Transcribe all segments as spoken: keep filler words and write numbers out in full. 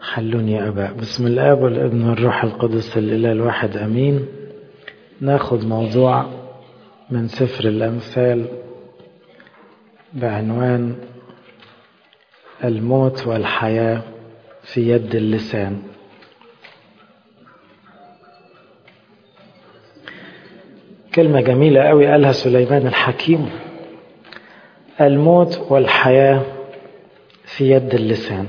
خلوني يا أبا. بسم الآب والابن والروح القدس الإله الواحد أمين. ناخد موضوع من سفر الأمثال بعنوان الموت والحياة في يد اللسان. كلمة جميلة قوي قالها سليمان الحكيم: الموت والحياة في يد اللسان.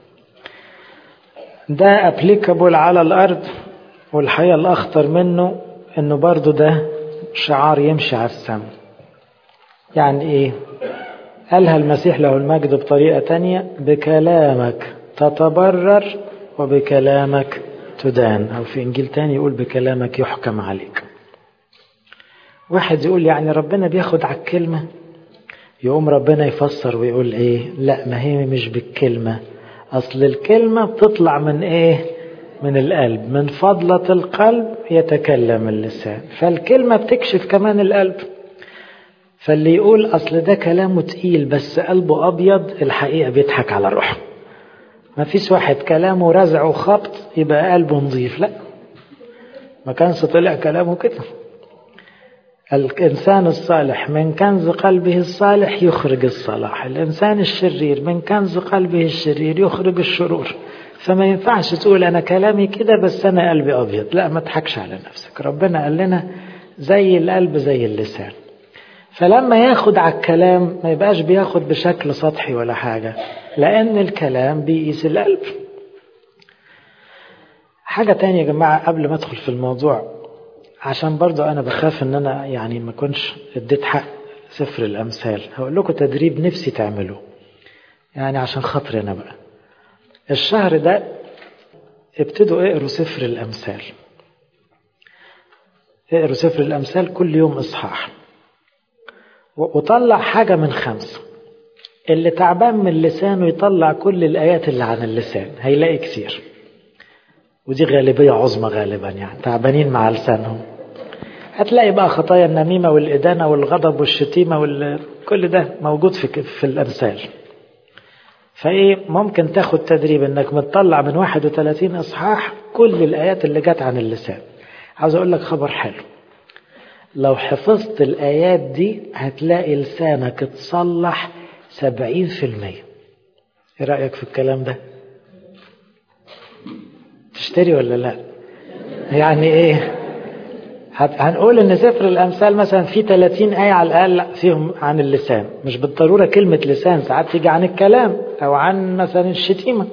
ده ابليكابل على الأرض، والحقيقة الأخطر منه إنه برضو ده شعار يمشي على السماء. يعني إيه؟ قالها المسيح له المجد بطريقة تانية: بكلامك تتبرر وبكلامك تدان، أو في إنجيل تاني يقول بكلامك يحكم عليك. واحد يقول يعني ربنا بياخد على الكلمة، يقوم ربنا يفسر ويقول إيه؟ لا، ما هي مش بالكلمة، أصل الكلمة بتطلع من إيه؟ من القلب، من فضلة القلب يتكلم اللسان، فالكلمة بتكشف كمان القلب. فاللي يقول أصل ده كلامه تقيل بس قلبه أبيض، الحقيقة بيضحك على روحه. ما فيش واحد كلامه رزع وخبط يبقى قلبه نظيف، لا، ما كانش طلع كلامه كده. الإنسان الصالح من كنز قلبه الصالح يخرج الصلاح، الإنسان الشرير من كنز قلبه الشرير يخرج الشرور. فما ينفعش تقول أنا كلامي كده بس أنا قلبي أبيض، لا، ما تضحكش على نفسك. ربنا قال لنا زي القلب زي اللسان. فلما ياخد على الكلام ما يبقاش بياخد بشكل سطحي ولا حاجة، لأن الكلام بيقيس القلب. حاجة تانية يا جماعة قبل ما أدخل في الموضوع، عشان برضو أنا بخاف إن أنا يعني ما كنش اديت حق سفر الأمثال، هقول لكم تدريب نفسي تعمله يعني عشان خاطري أنا بقى. الشهر ده ابتدوا اقروا سفر الأمثال، اقروا سفر الأمثال كل يوم إصحاح، وطلع حاجة من خمسة. اللي تعبان من لسانه يطلع كل الآيات اللي عن اللسان، هيلاقي كتير، ودي غالبية عظمى غالبا، يعني تعبانين مع لسانهم. هتلاقي بقى خطايا النميمة والإدانة والغضب والشتيمة وكل ده موجود في في الأمثال. فإيه، ممكن تاخد تدريب إنك متطلع من واحد وثلاثين إصحاح كل الآيات اللي جت عن اللسان. عاوز أقول لك خبر حلو: لو حفظت الآيات دي هتلاقي لسانك اتصلح سبعين في المية. إيه رأيك في الكلام ده؟ تشتري ولا لا؟ يعني إيه؟ هنقول ان سفر الامثال مثلا في ثلاثين آية على الاقل فيهم عن اللسان، مش بالضرورة كلمة لسان، ساعات تيجي عن الكلام او عن مثلا الشتيمة.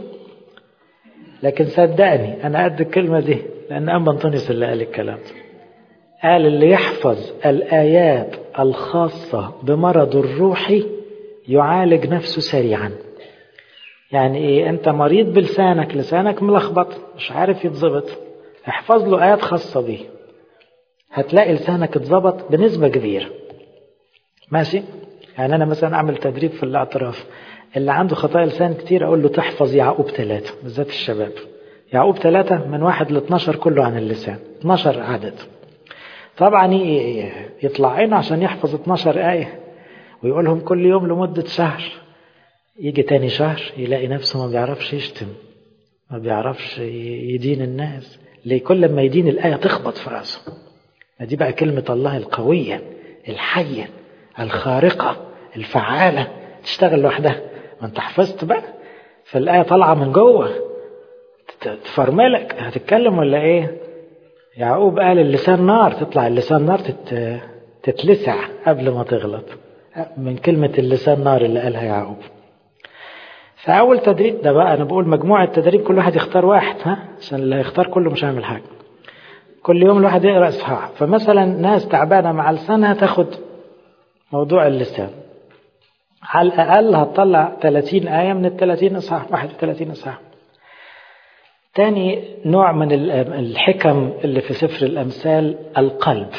لكن صدقني انا قد الكلمة دي، لان ام بنطونيوس اللي قال الكلام ده. قال اللي يحفظ الايات الخاصة بمرض الروحي يعالج نفسه سريعا. يعني ايه؟ انت مريض بلسانك، لسانك ملخبط مش عارف يتظبط، احفظ له ايات خاصة بيه، هتلاقي لسانك اتظبط بنسبة كبيرة. ماشي؟ يعني أنا مثلا أعمل تدريب في الاعتراف، اللي عنده خطايا لسان كتير أقول له تحفظ يعقوب ثلاثة، بالذات الشباب. يعقوب ثلاثة من واحد لاثناشر كله عن اللسان، اثناشر عدد. طبعا يطلع عينه عشان يحفظ اثناشر آية ويقولهم كل يوم لمدة شهر. يجي تاني شهر يلاقي نفسه ما بيعرفش يشتم، ما بيعرفش يدين الناس. ليه؟ كل ما يدين الآية تخبط في رأسه. دي بقى كلمة الله القوية الحية الخارقة الفعالة، تشتغل لوحدها. ما انت حفظت بقى، فالآية طالعة من جوه تفرملك. هتتكلم ولا ايه؟ يعقوب قال اللسان نار، تطلع اللسان نار تت... تتلسع قبل ما تغلط، من كلمة اللسان نار اللي قالها يعقوب. فأول تدريب ده بقى، أنا بقول مجموعة تدريب كل واحد يختار واحد، ها، عشان اللي يختار كله مش هيعمل حاجة. كل يوم الواحد يقرأ إصحاح. فمثلا ناس تعبانة مع لسانها تاخد موضوع اللسان، على الأقل هتطلع ثلاثين آية من الثلاثين إصحاح، واحد وثلاثين إصحاح. تاني نوع من الحكم اللي في سفر الأمثال القلب.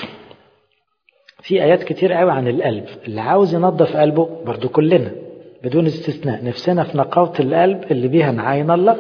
في آيات كتير قوي عن القلب. اللي عاوز ينظف قلبه، برضو كلنا بدون استثناء نفسنا في نقاوة القلب اللي بيها نعاين الله،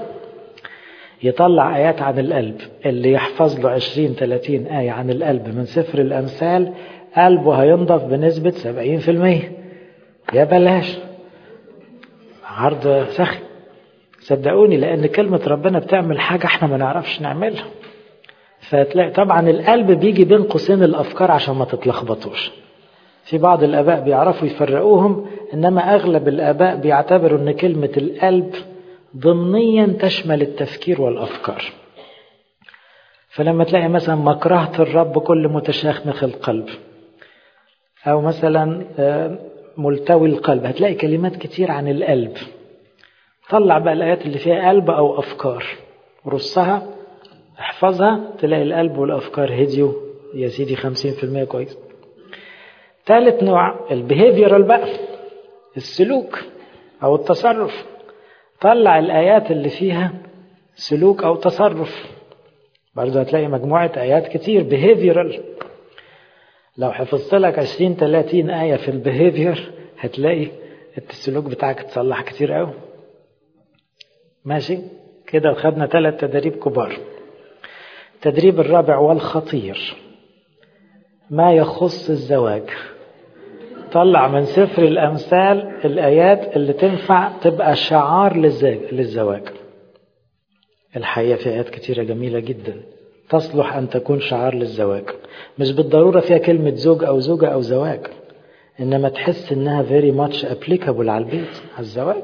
يطلع آيات عن القلب. اللي يحفظ له عشرين ثلاثين آية عن القلب من سفر الأمثال قلبه هينضف بنسبة سبعين في المية. يا بلاش عرض سخي. صدقوني، لأن كلمة ربنا بتعمل حاجة احنا ما نعرفش نعملها. فتلاقي طبعا القلب بيجي بين قوسين الأفكار عشان ما تتلخبطوش. في بعض الآباء بيعرفوا يفرقوهم، إنما أغلب الآباء بيعتبروا أن كلمة القلب ضمنيا تشمل التفكير والأفكار. فلما تلاقي مثلا مكرهة الرب كل متشاخمخ القلب، أو مثلا ملتوي القلب، هتلاقي كلمات كتير عن القلب. طلع بقى الآيات اللي فيها قلب أو أفكار، رصها احفظها، تلاقي القلب والأفكار هديوا يا سيدي خمسين في المية كويس. ثالث نوع البيهيفيرال بقى، السلوك أو التصرف. طلع الآيات اللي فيها سلوك أو تصرف، برضه هتلاقي مجموعة آيات كتير بيهيفيرال. لو حفظت لك عشرين ثلاثين آية في البيهيفير هتلاقي السلوك بتاعك تصلح كتير قوي. ماشي كده، وخدنا ثلاث تدريب كبار. التدريب الرابع والخطير ما يخص الزواج. طلع من سفر الأمثال الآيات اللي تنفع تبقى شعار للزواج. الحقيقة في آيات كتيرة جميلة جدا تصلح أن تكون شعار للزواج، مش بالضرورة فيها كلمة زوج أو زوجة أو زواج، إنما تحس إنها very much applicable على البيت، على الزواج.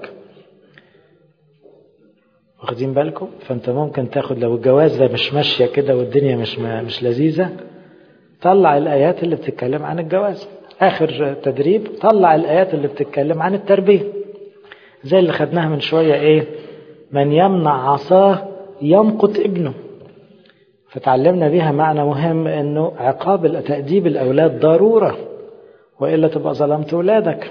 واخدين بالكم؟ فأنت ممكن تاخد لو الجوازة مش ماشية كده والدنيا مش مش لذيذة، طلع الآيات اللي بتتكلم عن الجواز. آخر تدريب طلع الآيات اللي بتتكلم عن التربية، زي اللي خدناها من شوية، إيه؟ من يمنع عصاه يمقت ابنه. فتعلمنا بيها معنى مهم، إنه عقاب تأديب الأولاد ضرورة، وإلا تبقى ظلمت أولادك.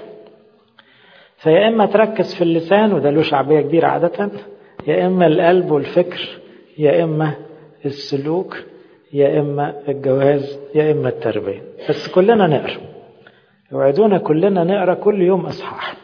فيا إما تركز في اللسان، وده له شعبية كبيرة عادة، يا إما القلب والفكر، يا إما السلوك، يا إما الجواز، يا إما التربية. بس كلنا نقرأ، يوعدونا كلنا نقرأ كل يوم إصحاح.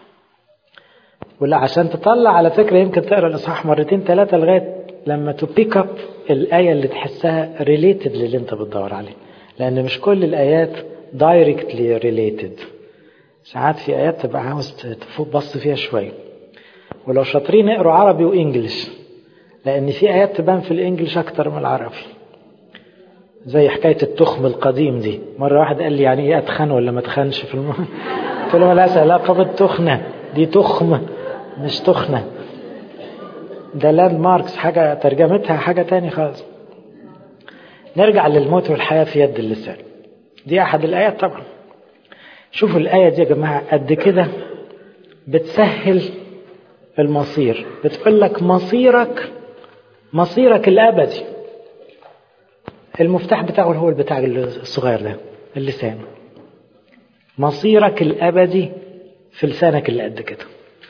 ولا عشان تطلع على فكرة يمكن تقرأ الإصحاح مرتين ثلاثة لغاية لما تبيك اب الآية اللي تحسها ريليتد للي انت بتدور عليه، لأن مش كل الآيات دايركتلي ريليتد. ساعات في آيات تبقى عاوز تفوق بص فيها شوية. ولو شاطرين اقروا عربي وإنجليش، لأن في آيات تبان في الإنجليش أكتر من العربي. زي حكاية التخم القديم دي، مرة واحد قال لي يعني ايه أتخن ولا ما أتخنش في الم... قلت له مالهاش علاقة بالتخنة، دي تخمة مش تخنة، ده لاند ماركس، حاجة ترجمتها حاجة تاني خالص. نرجع للموت والحياة في يد اللسان، دي أحد الآيات طبعا. شوفوا الآية دي يا جماعة قد كده بتسهل المصير، بتقول لك مصيرك مصيرك الأبدي. المفتاح بتاعه هو البتاع الصغير ده، اللسان. مصيرك الأبدي في لسانك اللي قد كده.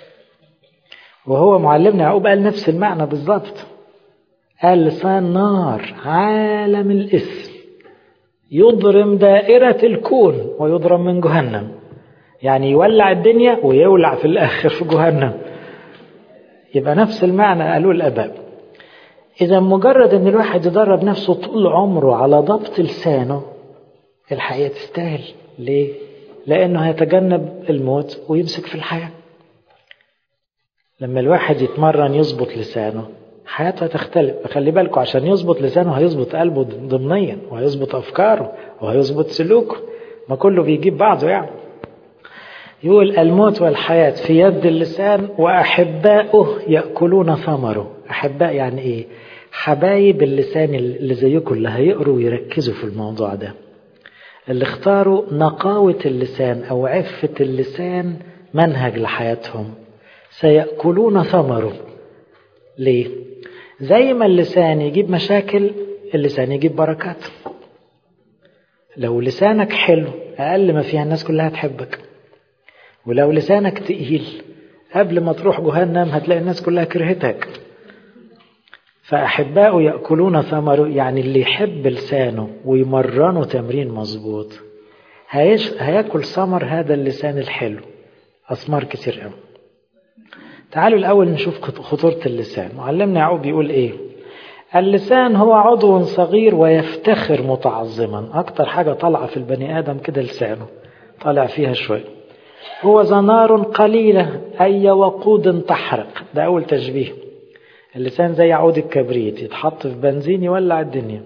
وهو معلمنا يعقوب قال نفس المعنى بالضبط، قال لسان نار عالم الإثم يضرم دائرة الكون ويضرم من جهنم، يعني يولع الدنيا ويولع في الآخر في جهنم. يبقى نفس المعنى قالوا الآباء. إذا مجرد أن الواحد يدرب نفسه طول عمره على ضبط لسانه، الحياة تستاهل. ليه؟ لأنه هيتجنب الموت ويمسك في الحياة. لما الواحد يتمرن يضبط لسانه حياته تختلف. خلي بالكم، عشان يضبط لسانه هيضبط قلبه ضمنيا، وهيضبط أفكاره، وهيضبط سلوكه، ما كله بيجيب بعضه يعني. يقول الموت والحياة في يد اللسان وأحباؤه يأكلون ثمره. أحباء يعني إيه؟ حبايب اللسان اللي زيكم اللي هيقروا ويركزوا في الموضوع ده، اللي اختاروا نقاوة اللسان أو عفة اللسان منهج لحياتهم، سيأكلون ثمره. ليه؟ زي ما اللسان يجيب مشاكل، اللسان يجيب بركات. لو لسانك حلو أقل ما فيها الناس كلها تحبك، ولو لسانك تقيل قبل ما تروح جهنم هتلاقي الناس كلها كرهتك. فأحباؤه يأكلون ثمره، يعني اللي يحب لسانه ويمرنه تمرين مظبوط هياكل ثمر هذا اللسان الحلو، أثمار كتير قوي. تعالوا الأول نشوف خطورة اللسان. معلمنا يعقوب بيقول إيه؟ اللسان هو عضو صغير ويفتخر متعظما. أكتر حاجة طالعة في البني آدم كده لسانه، طالع فيها شوي. هو زنار قليلة أي وقود تحرق، ده أول تشبيه. اللسان زي عود الكبريت، يتحط في بنزين يولع الدنيا.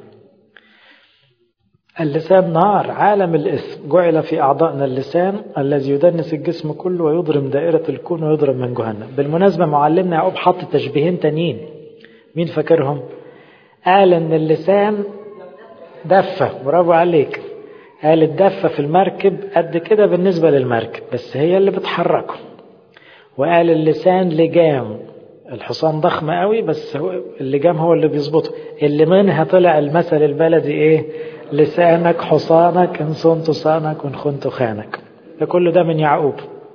اللسان نار، عالم الإثم، جعل في أعضائنا اللسان الذي يدنس الجسم كله ويضرم دائرة الكون ويضرب من جهنم. بالمناسبة معلمنا يعقوب حط تشبيهين تانيين، مين فاكرهم؟ قال إن اللسان دفة، برافو عليك، قال الدفة في المركب قد كده بالنسبة للمركب بس هي اللي بتحركه. وقال اللسان لجام، الحصان ضخم قوي بس هو اللجام هو اللي بيظبطه، اللي منها طلع المثل البلدي ايه؟ لسانك حصانك ان صنت صانك وان خنت خانك. ده كله ده من يعقوب.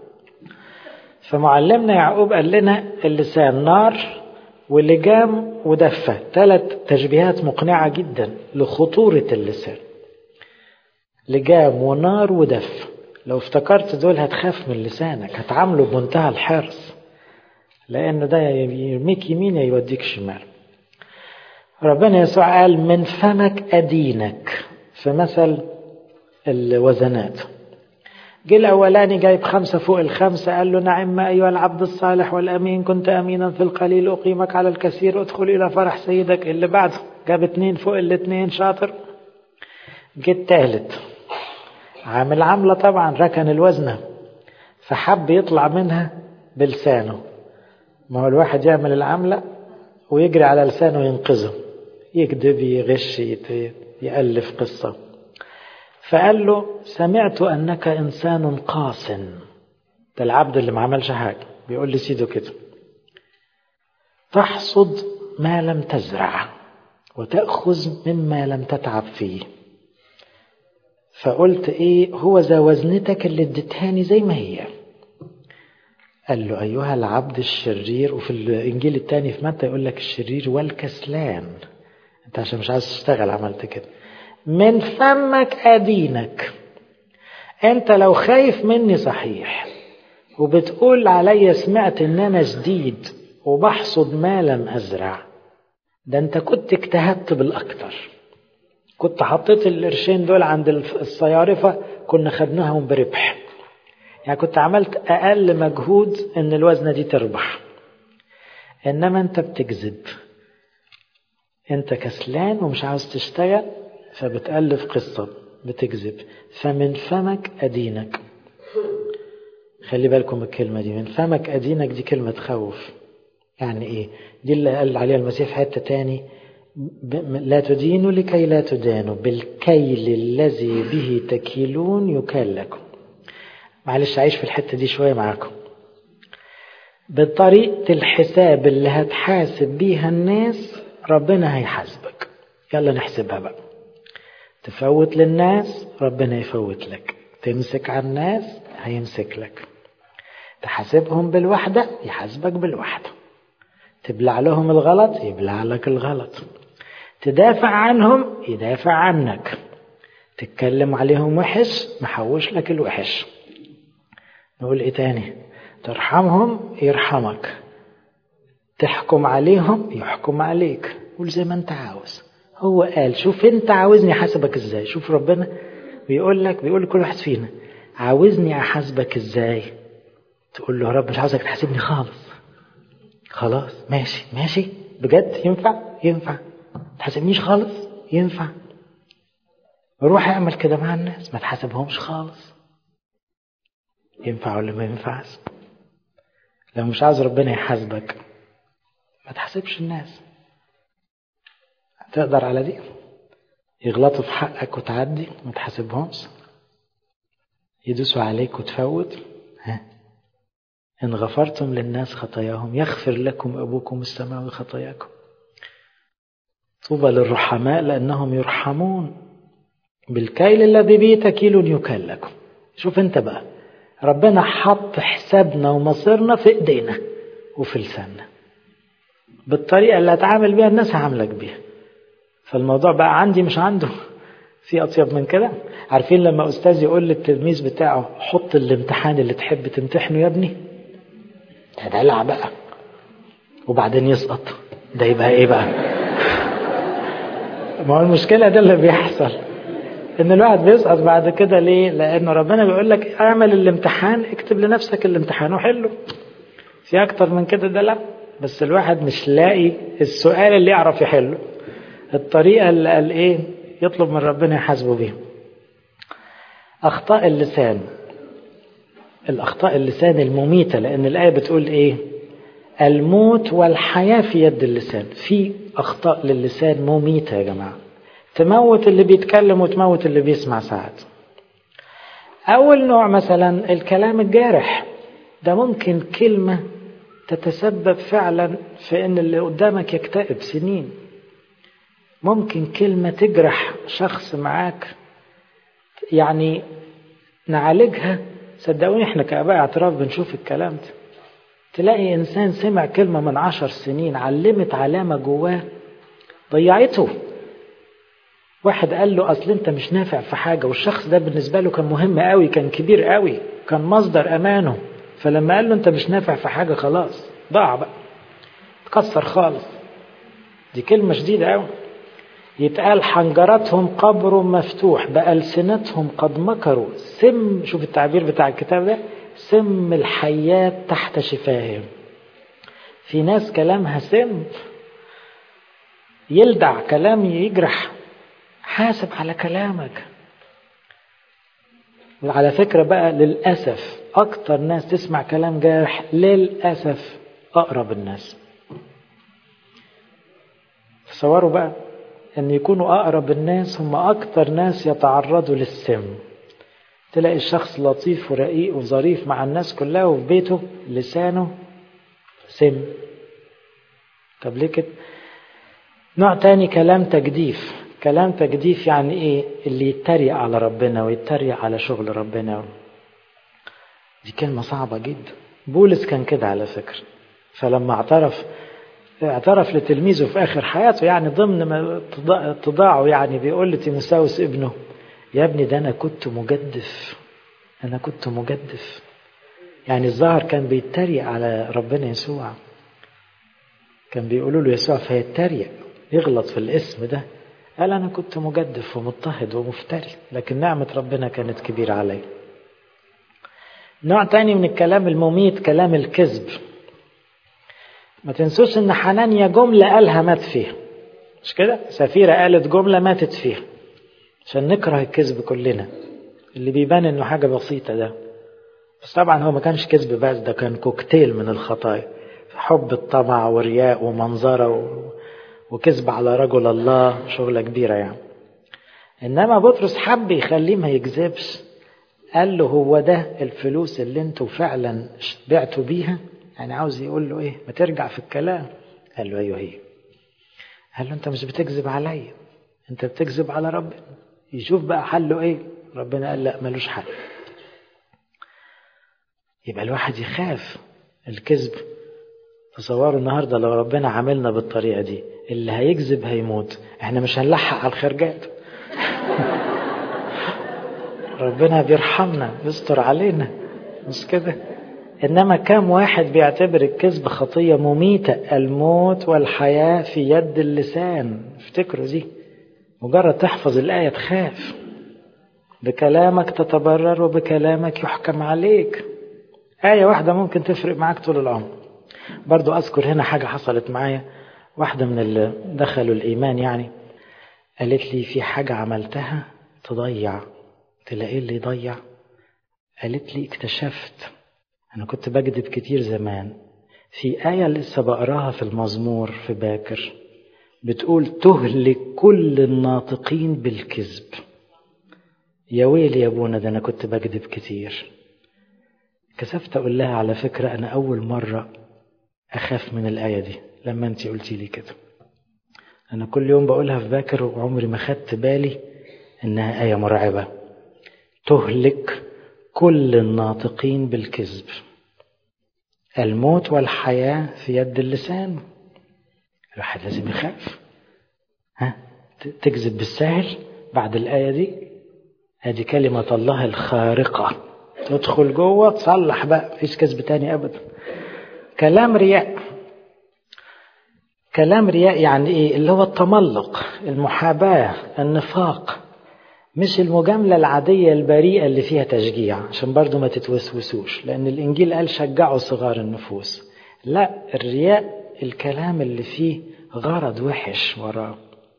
فمعلمنا يعقوب قال لنا اللسان نار ولجام ودفة، ثلاث تشبيهات مقنعة جدا لخطورة اللسان. لجام ونار ودفة، لو افتكرت دول هتخاف من لسانك، هتعامله بمنتهى الحرص، لأنه ده يرميك يمين يوديك شمال. ربنا يسوع قال من فمك أدينك في مثل الوزنات. جه الأولاني جايب خمسة فوق الخمسة، قال له نعم أيها العبد الصالح والأمين، كنت أمينا في القليل أقيمك على الكثير، ادخل إلى فرح سيدك. اللي بعده جاب اتنين فوق الاتنين، شاطر. جه التالت عامل عملة طبعا، ركن الوزنة فحب يطلع منها بلسانه. ما هو الواحد يعمل العملة ويجري على لسانه ينقذه، يكذب يغش يألف قصة. فقال له سمعت أنك إنسان قاس. ده العبد اللي ما عملش حاجة بيقول لسيده كده، تحصد ما لم تزرع وتأخذ مما لم تتعب فيه. فقلت ايه هو ذا وزنتك اللي اديتهاني زي ما هي. قال له أيها العبد الشرير. وفي الإنجيل الثاني في متى يقول لك الشرير والكسلان، انت عشان مش عايز تشتغل عملت كده. من فمك أدينك. انت لو خايف مني صحيح وبتقول عليا سمعت ان انا جديد وبحصد ما لم أزرع، ده انت كنت اجتهدت بالأكتر، كنت حطيت القرشين دول عند الصيارفة كنا خدناهم بربح، يعني كنت عملت أقل مجهود ان الوزنة دي تربح. إنما أنت بتكذب، أنت كسلان ومش عاوز تشتغل فبتألف قصة بتكذب. فمن فمك أدينك. خلي بالكم الكلمة دي، من فمك أدينك، دي كلمة تخوف. يعني إيه؟ دي اللي قال عليها المسيح في حتة تاني، لا تدينوا لكي لا تدانوا بالكيل الذي به تكيلون يكال لكم. معلش عايش في الحتة دي شوية معاكم. بطريقة الحساب اللي هتحاسب بيها الناس ربنا هيحاسبك. يلا نحسبها بقى. تفوت للناس ربنا يفوت لك، تمسك على الناس هيمسك لك، تحاسبهم بالوحدة يحاسبك بالوحدة، تبلع لهم الغلط يبلع لك الغلط، تدافع عنهم يدافع عنك، تتكلم عليهم وحش محوش لك الوحش. نقول ايه تاني؟ ترحمهم يرحمك، تحكم عليهم يحكم عليك. قول زي ما انت عاوز. هو قال شوف انت عاوزني احاسبك ازاي. شوف ربنا بيقول لك، بيقول لكل واحد فينا عاوزني احاسبك ازاي. تقول له يا رب مش عاوزك تحاسبني خالص. خلاص ماشي ماشي بجد ينفع ينفع تحاسبنيش خالص ينفع. روح اعمل كده مع الناس ما تحاسبهمش خالص. ينفع ولا ما ينفعش؟ لو مش عاوز ربنا يحاسبك ما تحاسبش الناس. تقدر على دي؟ يغلطوا في حقك وتعدي ما تحاسبهمش، يدوسوا عليك وتفوت. ها؟ إن غفرتم للناس خطاياهم يغفر لكم أبوكم السماوي خطاياكم. طوبى للرحماء لأنهم يرحمون، بالكيل الذي به تكيل يكال لكم. شوف انت بقى، ربنا حط حسابنا ومصيرنا في ايدينا وفي لساننا، بالطريقة اللي هتعامل بيها الناس هعاملك بيها. فالموضوع بقى عندي مش عنده. في أطيب من كده؟ عارفين لما أستاذ يقول للتلميذ بتاعه حط الامتحان اللي تحب تمتحنه يا ابني، ده دلع بقى، وبعدين يسقط، ده يبقى ايه بقى؟ ما هو المشكلة ده اللي بيحصل، ان الواحد بيسقط بعد كده. ليه؟ لأنه ربنا بيقول لك اعمل الامتحان، اكتب لنفسك الامتحان وحله. في أكتر من كده دلع؟ بس الواحد مش لاقي السؤال اللي يعرف يحله، الطريقة اللي قال ايه يطلب من ربنا يحاسبه بيها. أخطاء اللسان، الأخطاء اللسان المميتة، لأن الآية بتقول ايه؟ الموت والحياة في يد اللسان. في أخطاء للسان مميتة يا جماعة، تموت اللي بيتكلم وتموت اللي بيسمع ساعات. أول نوع مثلا الكلام الجارح، ده ممكن كلمة تتسبب فعلا في أن اللي قدامك يكتئب سنين. ممكن كلمة تجرح شخص معاك، يعني نعالجها. صدقوني احنا كآباء اعتراف بنشوف الكلام ده. تلاقي إنسان سمع كلمة من عشر سنين علمت علامة جواه ضيعته. واحد قال له أصل أنت مش نافع في حاجة، والشخص ده بالنسبة له كان مهم قوي، كان كبير قوي، كان مصدر أمانه. فلما قال له أنت مش نافع في حاجة خلاص ضاع بقى، تكسر خالص. دي كلمة شديدة قوي. يتقال حنجرتهم قبر مفتوح بألسنتهم قد مكروا سم. شوف التعبير بتاع الكتاب ده، سم الحيات تحت شفاههم. في ناس كلامها سم، يلدع كلام يجرح. حاسب على كلامك. وعلى فكرة بقى للأسف أكتر ناس تسمع كلام جارح للأسف أقرب الناس. تصوروا بقى أن يكونوا أقرب الناس هم أكتر ناس يتعرضوا للسم. تلاقي الشخص لطيف ورقيق وظريف مع الناس كلها، وفي بيته لسانه سم. طب ليه كده؟ نوع تاني كلام تجديف. كلام تجديف يعني ايه؟ اللي يتريق على ربنا ويتريق على شغل ربنا. دي كلمة صعبة جدا. بولس كان كده على فكرة. فلما اعترف اعترف لتلميذه في آخر حياته، يعني ضمن ما تضاعه، يعني بيقول لتيموثاوس ابنه يا ابني ده أنا كنت مجدف، أنا كنت مجدف. يعني الظاهر كان بيتريق على ربنا يسوع، كان بيقولوا له يسوع فيتريق يغلط في الاسم ده. قال أنا كنت مجدف ومضطهد ومفتري، لكن نعمة ربنا كانت كبيرة علي. نوع تاني من الكلام المميت كلام الكذب. ما تنسوش ان حنانيا جملة قالها مات فيها، مش كده؟ سفيرة قالت جملة ماتت فيها، عشان نكره الكذب كلنا اللي بيبان انه حاجة بسيطة ده. بس طبعا هو ما كانش كذب بس، ده كان كوكتيل من الخطايا. حب الطمع ورياء ومنظرة وكذب على رجل الله، شغلة كبيرة يعني. إنما بطرس حب يخليه ما يكذبش. قال له هو ده الفلوس اللي انتوا فعلا بعتوا بيها؟ يعني عاوز يقول له ايه، ما ترجع في الكلام. قال له ايوه هي. قال له انت مش بتكذب عليا، انت بتكذب على ربنا. يشوف بقى حله ايه. ربنا قال لا ملوش حل. يبقى الواحد يخاف الكذب. تصوروا النهاردة لو ربنا عملنا بالطريقة دي، اللي هيكذب هيموت. احنا مش هنلحق على الخرجات. ربنا بيرحمنا يستر علينا، مش كده؟ إنما كم واحد بيعتبر الكذب خطية مميتة؟ الموت والحياة في يد اللسان. افتكروا دي، مجرد تحفظ الآية تخاف. بكلامك تتبرر وبكلامك يحكم عليك. آية واحدة ممكن تفرق معاك طول العمر. برضو أذكر هنا حاجة حصلت معايا. واحدة من اللي دخلوا الإيمان يعني قالت لي في حاجة عملتها تضيع. تلاقي اللي يضيع. قالت لي اكتشفت، أنا كنت بكذب كتير زمان. في آية لسه بقراها في المزمور في باكر بتقول تهلك كل الناطقين بالكذب. يا ويلي يا ابونا، ده أنا كنت بكذب كتير. كسفت أقول لها على فكرة أنا أول مرة أخاف من الآية دي لما أنتي قلتي لي كده. أنا كل يوم بقولها في باكر وعمري ما خدت بالي إنها آية مرعبة. تهلك كل الناطقين بالكذب. الموت والحياة في يد اللسان. الواحد لازم يخاف. ها تكذب بالسهل بعد الآية دي؟ هذه كلمة الله الخارقة، تدخل جوه تصلح بقى، مفيش كذب تاني أبدا. كلام رياء. كلام رياء يعني إيه؟ اللي هو التملق، المحاباة، النفاق، مش المجاملة العادية البريئة اللي فيها تشجيع، عشان برضو ما تتوسوسوش، لأن الإنجيل قال شجعوا صغار النفوس. لا، الرياء الكلام اللي فيه غرض وحش وراه.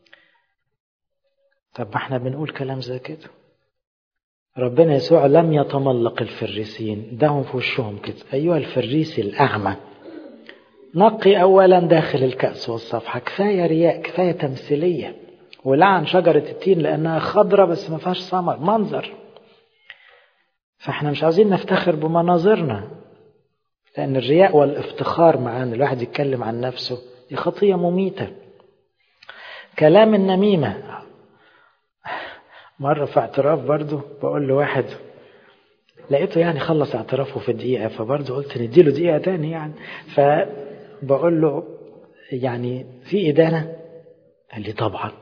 طب ما احنا بنقول كلام زي كده. ربنا يسوع لم يتملق الفريسين، دهم في وشهم كده: أيها الفريسي الأعمى، نقي أولا داخل الكأس والصفحة. كفاية رياء، كفاية تمثيلية. ولعن شجرة التين لأنها خضرة بس ما فيهاش ثمر، منظر. فاحنا مش عايزين نفتخر بمناظرنا، لأن الرياء والافتخار مع أن الواحد يتكلم عن نفسه دي خطية مميتة. كلام النميمة. مرة في اعتراف برضو بقول له واحد، لقيته يعني خلص اعترافه في دقيقة، فبرضو قلت نديله دقيقة تاني يعني. فبقول له يعني في إدانة؟ قال لي طبعا.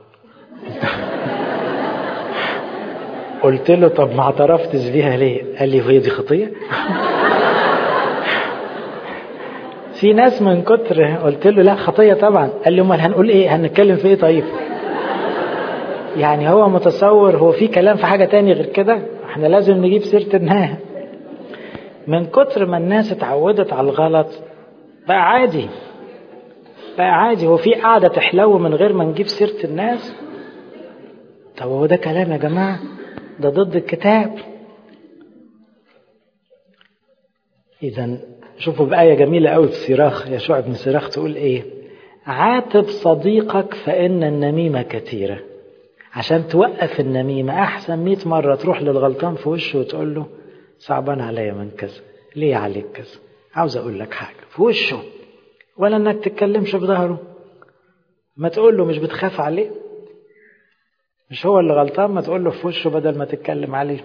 قلت له طب ما اعترفتش بيها ليه؟ قال لي وهي دي خطية؟ في ناس من كتر قلت له لا خطية طبعا، قال لي امال هنقول ايه؟ هنتكلم في ايه طيب؟ يعني هو متصور هو في كلام في حاجة تاني غير كده. احنا لازم نجيب سيرة النهاية. من كتر ما الناس اتعودت على الغلط بقى عادي، بقى عادي. هو في قاعدة تحلو من غير ما نجيب سيرة الناس؟ طب هو ده كلام يا جماعة؟ ده ضد الكتاب. إذن شوفوا بآية جميلة قوي في سيراخ، يشوع بن سيراخ تقول إيه؟ عاتب صديقك فإن النميمة كثيرة. عشان توقف النميمة أحسن مئة مرة تروح للغلطان في وشه وتقول له صعبان عليا من كذا، ليه عليك كذا، عاوز أقول لك حاجة في وشه، ولا أنك تتكلمش في ظهره. ما تقول له، مش بتخاف عليه؟ مش هو اللي غلطان، ما تقول له في وشه بدل ما تتكلم عليه.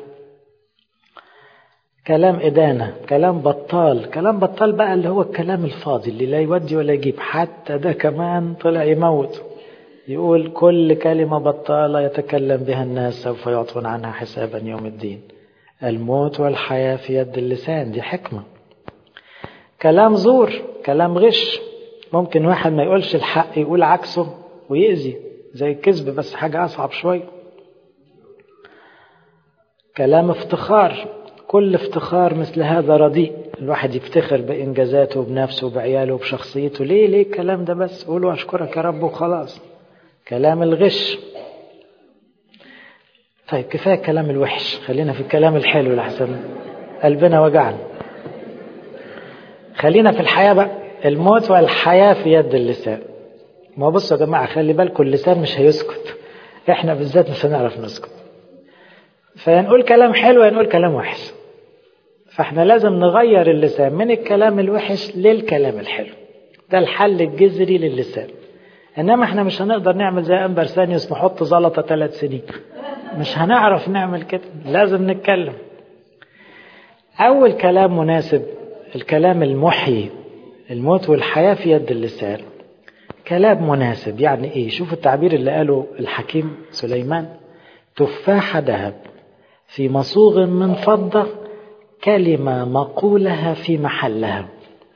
كلام إدانة، كلام بطال. كلام بطال بقى اللي هو الكلام الفاضي اللي لا يودي ولا يجيب. حتى ده كمان طلع يموت، يقول كل كلمة بطالة يتكلم بها الناس سوف يعطون عنها حسابا يوم الدين. الموت والحياة في يد اللسان، دي حكمة. كلام زور، كلام غش. ممكن واحد ما يقولش الحق يقول عكسه ويأذي، زي الكذب بس حاجة أصعب شوية. كلام افتخار. كل افتخار مثل هذا رديء. الواحد يفتخر بإنجازاته وبنفسه وبعياله وبشخصيته. ليه ليه الكلام ده بس؟ قولوا أشكرك يا رب وخلاص. كلام الغش. طيب كفاية الكلام الوحش، خلينا في الكلام الحلو لحسن قلبنا وجعنا. خلينا في الحياة بقى. الموت والحياة في يد اللسان. ما بصوا يا جماعة، خلي بالكم اللسان مش هيسكت. احنا بالذات مش هنعرف نسكت، فنقول كلام حلو ونقول كلام وحش. فاحنا لازم نغير اللسان من الكلام الوحش للكلام الحلو. ده الحل الجذري للسان. انما احنا مش هنقدر نعمل زي أمبرسانيوس نحط زلطة ثلاث سنين، مش هنعرف نعمل كده. لازم نتكلم. اول كلام مناسب الكلام المحيي. الموت والحياة في يد اللسان. كلام مناسب يعني ايه؟ شوف التعبير اللي قاله الحكيم سليمان: تفاحة ذهب في مصوغ من فضة، كلمة مقولها في محلها.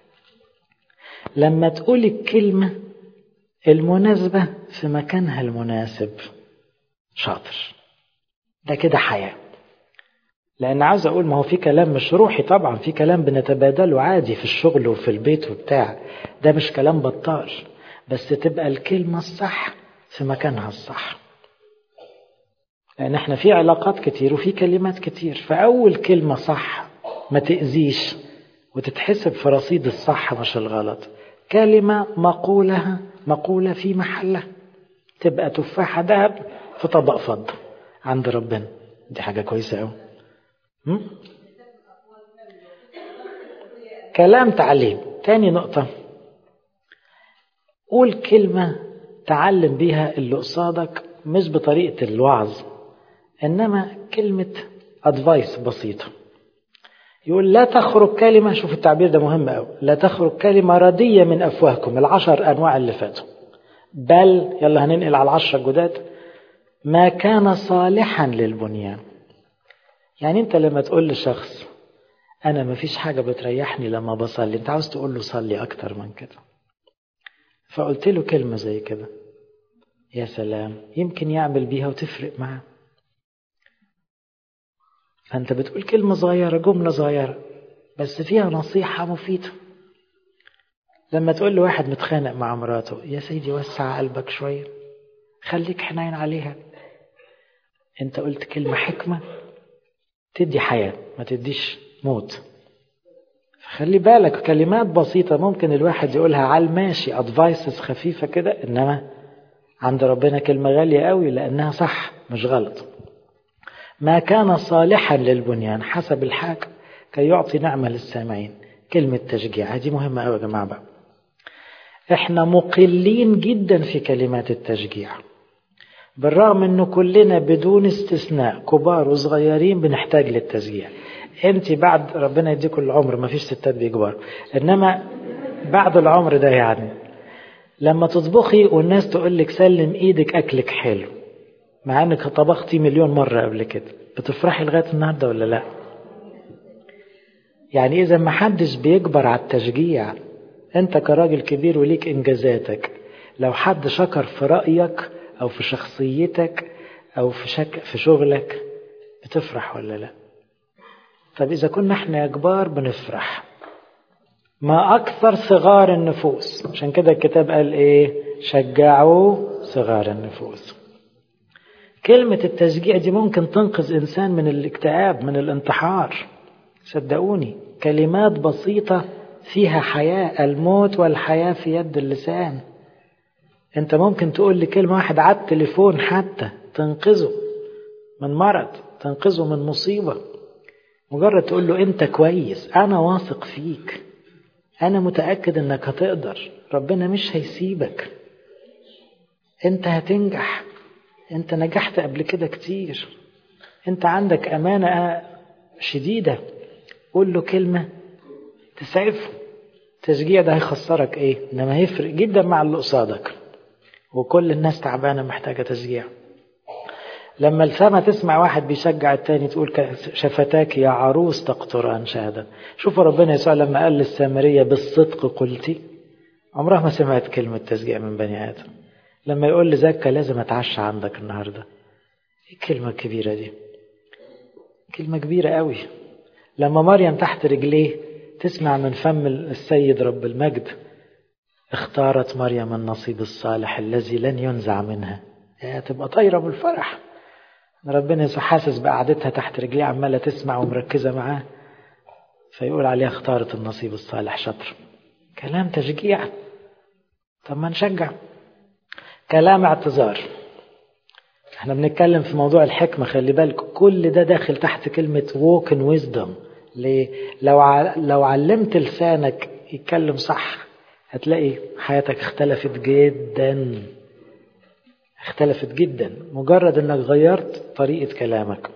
لما تقول الكلمة المناسبة في مكانها المناسب، شاطر، ده كده حياة. لأن عاوز أقول ما هو في كلام مش روحي طبعا، في كلام بنتبادله عادي في الشغل وفي البيت وبتاع، ده مش كلام بطال، بس تبقى الكلمة الصح في مكانها الصح. لأن احنا في علاقات كتير وفي كلمات كتير، فأول كلمة صح ما تأذيش وتتحسب في رصيد الصح مش الغلط. كلمة مقولها مقولة في محلها، تبقى تفاحة ذهب في طبق فضة عند ربنا. دي حاجة كويسة أوي. كلام تعليم. تاني نقطة، قول كلمة تعلم بيها اللي قصادك، مش بطريقة الوعظ، إنما كلمة أدفايس بسيطة. يقول لا تخرج كلمة، شوف التعبير ده مهم أوي، لا تخرج كلمة ردية من أفواهكم، العشر أنواع اللي فاتوا، بل يلا هننقل على العشرة الجداد، ما كان صالحا للبنيان. يعني أنت لما تقول لشخص أنا ما فيش حاجة بتريحني لما بصلي، أنت عاوز تقول له صلي أكتر من كده، فقلت له كلمة زي كده، يا سلام، يمكن يعمل بيها وتفرق معاه. فأنت بتقول كلمة صغيرة، جملة صغيرة، بس فيها نصيحة مفيدة. لما تقول له واحد متخانق مع مراته، يا سيدي وسع قلبك شوية، خليك حنين عليها. انت قلت كلمة حكمة تدي حياة ما تديش موت. خلي بالك كلمات بسيطة ممكن الواحد يقولها على الماشي، ادفايسز خفيفة كده، انما عند ربنا كلمة غالية قوي لانها صح مش غلط. ما كان صالحا للبنيان حسب الحاجة كي يعطي نعمة للسامعين. كلمة تشجيع هذه مهمة قوي يا جماعة بقى. احنا مقلين جدا في كلمات التشجيع، بالرغم انه كلنا بدون استثناء كبار وصغيرين بنحتاج للتشجيع. انت بعد ربنا يديكم العمر، ما فيش ستات بيكبروا، انما بعد العمر ده يعني لما تطبخي والناس تقول لك سلم ايدك اكلك حلو، مع انك طبختي مليون مرة قبل كده، بتفرحي لغاية النهاردة ولا لا؟ يعني اذا ما حدش بيكبر على التشجيع، انت كراجل كبير وليك انجازاتك، لو حد شكر في رأيك او في شخصيتك او في شك في شغلك بتفرح ولا لا؟ طب اذا كنا احنا كبار بنفرح، ما اكثر صغار النفوس. عشان كده الكتاب قال ايه؟ شجعوا صغار النفوس. كلمة التشجيع دي ممكن تنقذ انسان من الاكتئاب، من الانتحار. صدقوني كلمات بسيطة فيها حياة، الموت والحياة في يد اللسان. انت ممكن تقول لي كلمة واحد على التليفون حتى تنقذه من مرض، تنقذه من مصيبة. مجرد تقول له انت كويس، انا واثق فيك، انا متأكد انك هتقدر، ربنا مش هيسيبك، انت هتنجح، انت نجحت قبل كده كتير، انت عندك امانة شديدة. قول له كلمة تسعفه. التشجيع ده هيخسرك ايه؟ انما هيفرق جدا مع اللي قصادك، وكل الناس تعبانة محتاجة تشجيع. لما السما تسمع واحد بيشجع التاني تقول شفتاك يا عروس تقطران شهدا. شوفوا ربنا يسوع لما قال للسامرية بالصدق قلتي، عمرها ما سمعت كلمة تشجيع من بني آدم. لما يقول لزكا لازم اتعشى عندك النهاردة، ايه الكلمة الكبيرة دي؟ كلمة كبيرة قوي. لما مريم تحت رجليه تسمع من فم السيد رب المجد اختارت مريم النصيب الصالح الذي لن ينزع منها، تبقى طايرة بالفرح. ربنا يسوع حاسس بقعدتها تحت رجليه عمالة تسمع ومركزة معاه، فيقول عليها اختارت النصيب الصالح. شطر. كلام تشجيع. طب ما نشجع. كلام اعتذار. احنا بنتكلم في موضوع الحكمة، خلي بالك كل ده داخل تحت كلمة walk in wisdom. ليه؟ لو ع... لو علمت لسانك يتكلم صح هتلاقي حياتك اختلفت جدا، اختلفت جدا مجرد انك غيرت طريقة كلامك.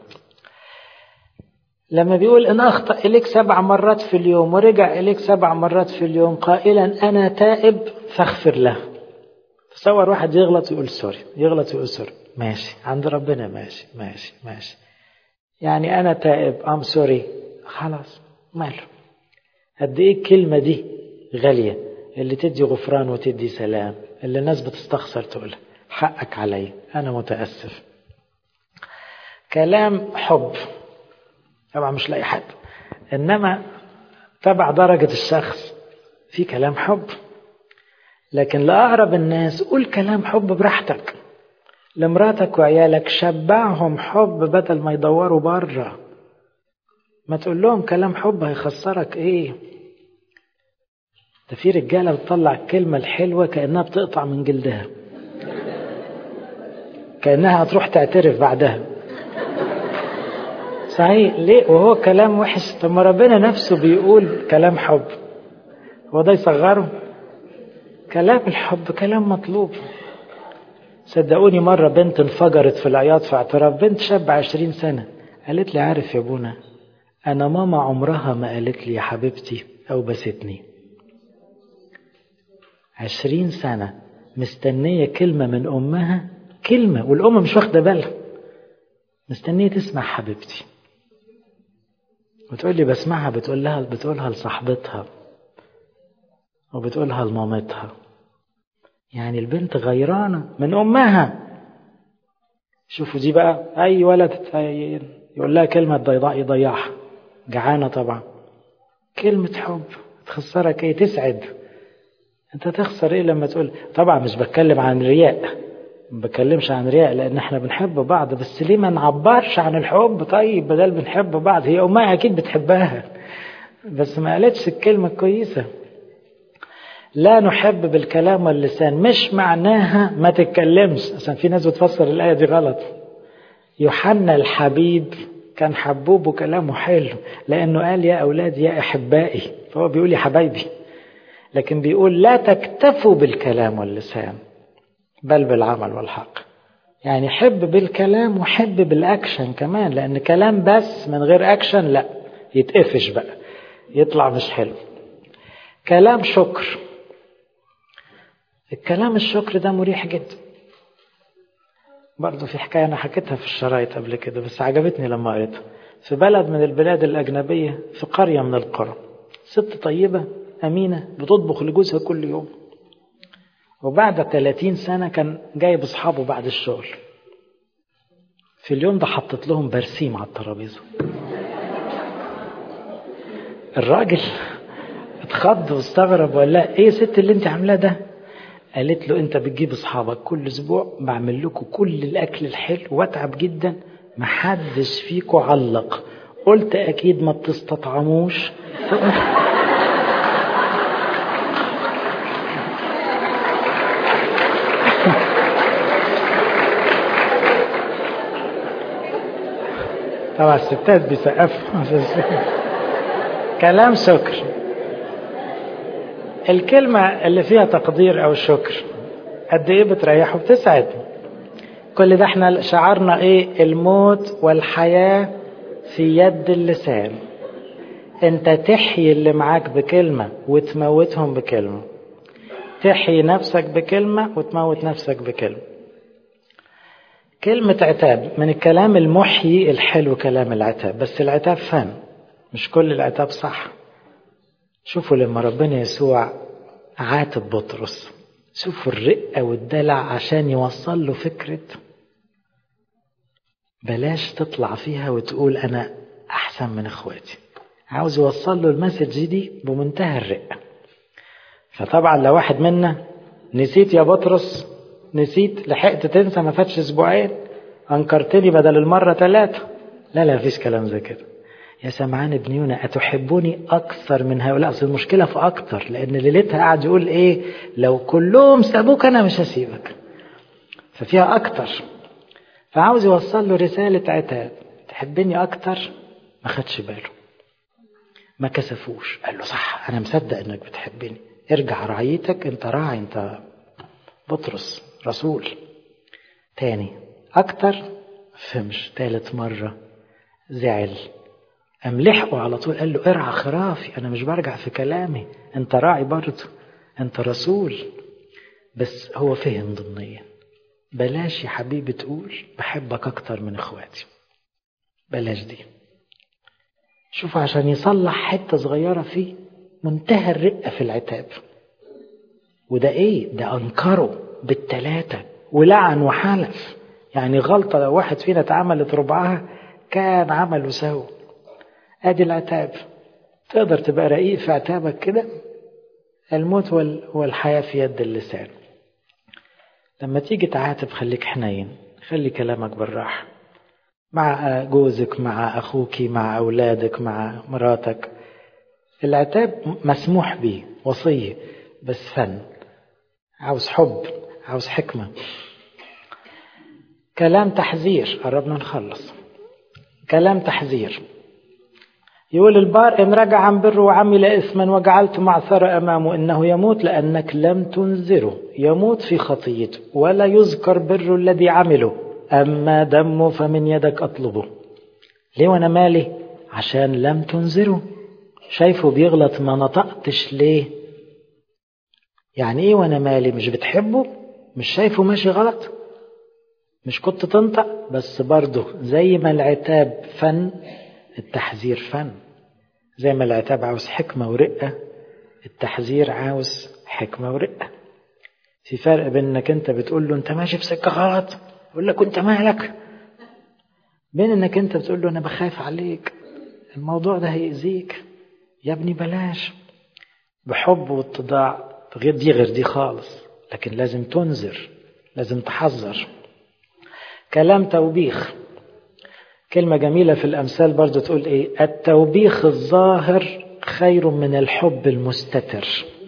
لما بيقول ان اخطأ اليك سبع مرات في اليوم ورجع اليك سبع مرات في اليوم قائلا انا تائب فاغفر له. تصور واحد يغلط ويقول سوري، يغلط ويقول سوري، ماشي عند ربنا، ماشي ماشي ماشي، يعني انا تائب ام سوري، خلاص ماله. قد ايه الكلمة دي غالية، اللي تدي غفران وتدي سلام، اللي الناس بتستخسر تقولها حقك علي، أنا متأسف. كلام حب طبعا مش لاقي حد، إنما تبع درجة الشخص في كلام حب. لكن لأقرب الناس قول كلام حب براحتك. لمراتك وعيالك شبعهم حب بدل ما يدوروا بره. ما تقول لهم كلام حب هيخسرك ايه؟ ده في رجالة بتطلع الكلمة الحلوة كأنها بتقطع من جلدها، كأنها هتروح تعترف بعدها. صحيح ليه؟ وهو كلام وحش. طب ما ربنا نفسه بيقول كلام حب، هو ده يصغره؟ كلام الحب كلام مطلوب. صدقوني مرة بنت انفجرت في العياط في اعتراف، بنت شاب عشرين سنة، قالت لي عارف يا ابونا أنا ماما عمرها ما قالت لي يا حبيبتي أو بستني. عشرين سنة مستنية كلمة من أمها، كلمة، والأم مش واخدة بالها، مستنية تسمع حبيبتي. وتقول لي بسمعها، بتقول لها بتقولها لصاحبتها وبتقولها لمامتها. يعني البنت غيرانة من أمها. شوفوا دي بقى، أي ولد يقول لها كلمة ضيضاء يضيعها، جعانة طبعا. كلمة حب تخسرك ايه؟ تسعد. انت تخسر ايه لما تقول؟ طبعا مش بتكلم عن رياء، ما بتكلمش عن رياء، لان احنا بنحب بعض، بس ليه ما نعبرش عن الحب؟ طيب بدل بنحب بعض، هي امها اكيد بتحبها بس ما قالتش الكلمة كويسة. لا نحب بالكلام واللسان مش معناها ما تتكلمش، عشان في ناس بتفسر الآية دي غلط. يوحنا الحبيب كان حبوب وكلامه حلو، لأنه قال يا أولادي يا أحبائي، فهو بيقول يا حبايبي، لكن بيقول لا تكتفوا بالكلام واللسان بل بالعمل والحق. يعني حب بالكلام وحب بالأكشن كمان، لأن كلام بس من غير أكشن لا، يتقفش بقى، يطلع مش حلو. كلام شكر، الكلام الشكر ده مريح جدا. برضو في حكاية أنا حكيتها في الشرايط قبل كده بس عجبتني لما قريتها. في بلد من البلاد الأجنبية، في قرية من القرى، ست طيبة أمينة بتطبخ لجوزها كل يوم، وبعد ثلاثين سنة كان جايب أصحابه بعد الشغل. في اليوم ده حطت لهم برسيم على الترابيزة. الراجل اتخض واستغرب وقال لها ايه يا ست اللي انت عاملاه ده؟ قالت له انت بتجيب اصحابك كل اسبوع، بعمل لكم كل الاكل الحلو واتعب جدا، محدش فيكم علق، قلت اكيد ما بتستطعموش طبعا الستات بيسقفوا كلام شكر، الكلمة اللي فيها تقدير أو شكر قد إيه بتريح وبتسعد. كل ده احنا شعرنا إيه؟ الموت والحياة في يد اللسان. انت تحيي اللي معاك بكلمة وتموتهم بكلمة، تحيي نفسك بكلمة وتموت نفسك بكلمة. كلمة عتاب من الكلام المحيي الحلو كلام العتاب، بس العتاب فن، مش كل العتاب صح. شوفوا لما ربنا يسوع عاتب بطرس، شوفوا الرقة والدلع عشان يوصل له فكرة بلاش تطلع فيها وتقول أنا أحسن من إخواتي، عاوز يوصل له المسج دي بمنتهى الرقة. فطبعا لو واحد منا نسيت يا بطرس، نسيت، لحقت تنسى ما فاتش أسبوعين، أنكرتني بدل المرة ثلاثة، لا لا فيش كلام زي كده. يا سمعان ابن يونا أتحبوني أكثر من هؤلاء؟ أصل المشكلة في أكتر، لأن ليلتها قاعد يقول إيه؟ لو كلهم سابوك أنا مش هسيبك، ففيها أكتر. فعاوز يوصل له رسالة عتاب، تحبني أكتر؟ ما خدش باله، ما كسفوش، قال له صح أنا مصدق إنك بتحبني، ارجع رعيتك، أنت راعي، أنت بطرس رسول. تاني أكتر فهمش، تالت مرة زعل، قام لحقه على طول قال له ارعى خرافي، أنا مش برجع في كلامي، أنت راعي برضه، أنت رسول. بس هو فهم ضمنيا، بلاش يا حبيبي تقول بحبك أكتر من إخواتي، بلاش دي. شوف عشان يصلح حتة صغيرة فيه منتهى الرقة في العتاب. وده إيه؟ ده أنكره بالتلاتة ولعن وحلف، يعني غلطة لو واحد فينا اتعملت ربعها كان عمل وسوى. ادي العتاب. تقدر تبقى رقيق في عتابك كده؟ الموت والحياة في يد اللسان. لما تيجي تعاتب خليك حنين، خلي كلامك بالراحة مع جوزك، مع أخوك، مع أولادك، مع مراتك. العتاب مسموح به، وصية، بس فن، عاوز حب، عاوز حكمة. كلام تحذير، قربنا نخلص. كلام تحذير يقول البار إن رجع عن بره وعمل إثما وجعلت معثرة أمامه إنه يموت لأنك لم تنذره، يموت في خطيته ولا يذكر بر الذي عمله، أما دمه فمن يدك أطلبه. ليه وأنا مالي؟ عشان لم تنذره. شايفه بيغلط ما نطقتش ليه؟ يعني إيه وأنا مالي؟ مش بتحبه؟ مش شايفه ماشي غلط؟ مش كنت تنطق؟ بس برضه زي ما العتاب فن، التحذير فن. زي ما العتاب عاوز حكمة ورقة، التحذير عاوز حكمة ورقة. في فرق بين انك انت بتقول له انت ماشي في سكة غلط، يقول لك انت مالك، بين انك انت بتقول له انا بخاف عليك، الموضوع ده هيأذيك، يا ابني بلاش. بحب واتضاع غير دي غير دي خالص، لكن لازم تنذر، لازم تحذر. كلام توبيخ، كلمة جميلة في الأمثال برضو تقول إيه؟ التوبيخ الظاهر خير من الحب المستتر.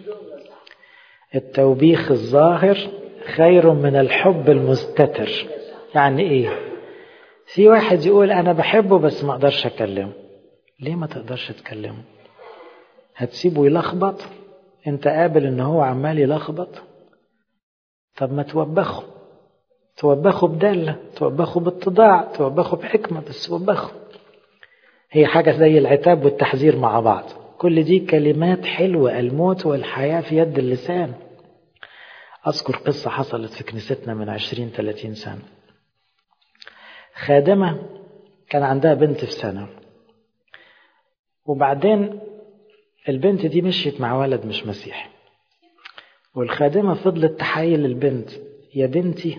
التوبيخ الظاهر خير من الحب المستتر. يعني إيه؟ في واحد يقول أنا بحبه بس ما أقدرش أكلمه. ليه ما تقدرش تكلمه؟ هتسيبه يلخبط؟ أنت قابل إن هو عمال يلخبط؟ طب ما توبخه، توبخه بدالة، توبخه باتضاع، توبخه بحكمة، بس توبخه. هي حاجة زي العتاب والتحذير مع بعض. كل دي كلمات حلوة. الموت والحياة في يد اللسان. أذكر قصة حصلت في كنيستنا من عشرين ثلاثين سنة. خادمة كان عندها بنت في سنة، وبعدين البنت دي مشيت مع ولد مش مسيحي، والخادمة فضلت تحايل البنت، يا بنتي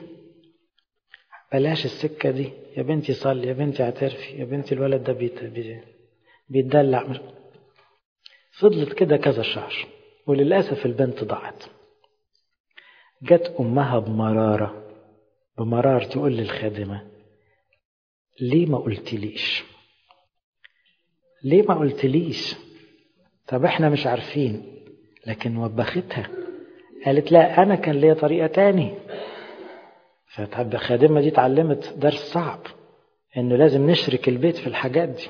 بلاش السكة دي، يا بنتي صلي، يا بنتي اعترفي، يا بنتي الولد ده بيت بيتدلع. فضلت كده كذا شهر، وللأسف البنت ضاعت. جت أمها بمرارة بمرار تقول للخادمة ليه ما قلتليش؟ ليه ما قلتليش؟ طب احنا مش عارفين. لكن وبختها، قالت لا أنا كان ليا طريقة تاني. فالخادمة دي اتعلمت درس صعب، انه لازم نشرك البيت في الحاجات دي،